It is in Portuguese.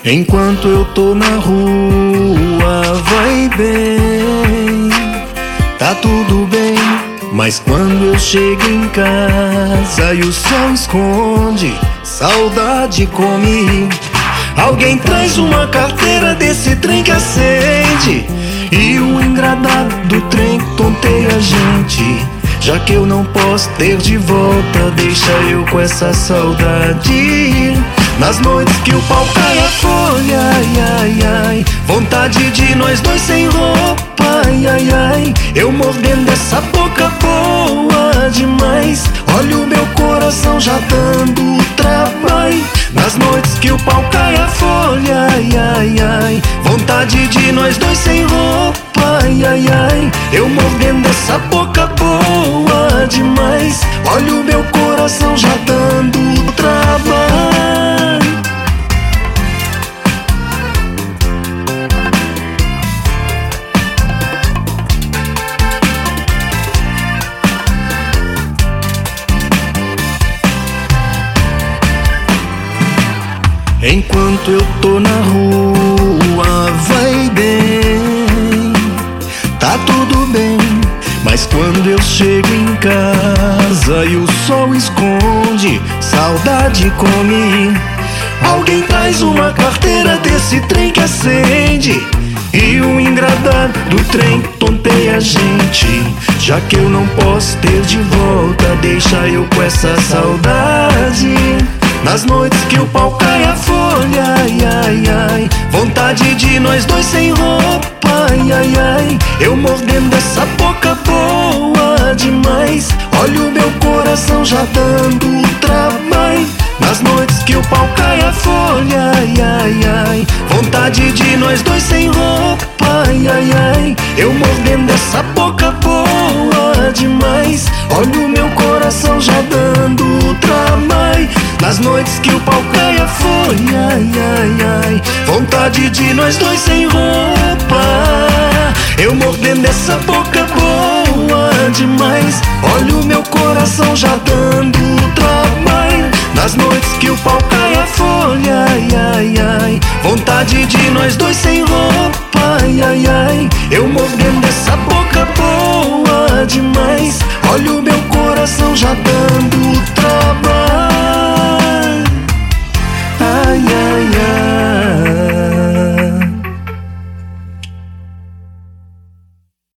Enquanto eu tô na rua, vai bem, tá tudo bem. Mas quando eu chego em casa e o sol esconde, saudade come. Alguém traz uma carteira desse trem que acende, e o engradado do trem tonteia a gente. Já que eu não posso ter de volta, deixa eu com essa saudade. Nas noites que o pau cai a folha, ai, ai, ai, vontade de nós dois sem roupa, ai, ai, ai. Eu mordendo essa boca boa demais, olha o meu coração já dando trabalho. Nas noites que o pau cai a folha, ai, ai, ai, vontade de nós dois sem roupa, ai, ai, ai. Eu mordendo essa boca boa demais, olha o meu coração já dando trabalho. Enquanto eu tô na rua, vai bem, tá tudo bem. Mas quando eu chego em casa e o sol esconde, saudade come. Alguém traz uma carteira desse trem que acende, e o engradado do trem tonteia a gente. Já que eu não posso ter de volta, deixa eu com essa saudade. Nas noites que o pau cai a folha, ai, ai, ai, vontade de nós dois sem roupa, ai, ai, ai. Eu mordendo essa boca boa demais, olha o meu coração já dando trabalho. Nas noites que o pau cai a folha, ai, ai, ai, vontade de nós dois sem roupa, ai, ai, ai. Eu mordendo essa boca boa demais, olha o meu coração já dando trabalho. Nas noites que o pau cai a folha, ai, ai, ai, vontade de nós dois sem roupa, eu mordendo essa boca boa demais, olha o meu coração já dando trabalho. Nas noites que o pau cai a folha, ai, ai, ai, vontade de nós dois sem roupa, ai, ai, ai. Eu mordendo essa boca boa demais, olha o meu coração já dando